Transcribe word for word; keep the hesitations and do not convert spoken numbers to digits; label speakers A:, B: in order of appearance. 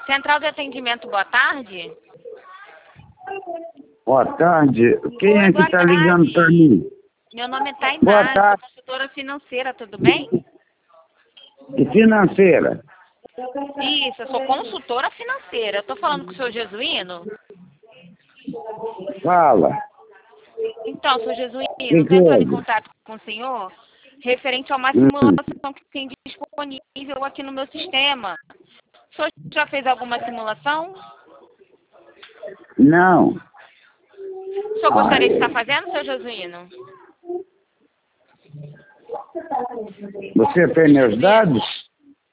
A: Central de atendimento, boa tarde.
B: Boa tarde. Quem
A: Oi,
B: é que
A: boa
B: está
A: tarde.
B: ligando para mim?
A: Meu nome é
B: Boa
A: Tainara, sou
B: tarde.
A: consultora financeira, tudo bem?
B: E financeira?
A: Isso, eu sou consultora financeira. Eu tô falando com o senhor Jesuíno?
B: Fala.
A: Então, senhor Jesuíno,
B: Que
A: estou
B: que
A: entrando em
B: houve?
A: contato com o senhor referente a uma
B: Hum.
A: simulação que tem disponível aqui no meu sistema. O senhor já fez alguma simulação?
B: Não.
A: O senhor gostaria de
B: Ai,
A: estar fazendo, senhor Jesuíno?
B: você tem meus dados?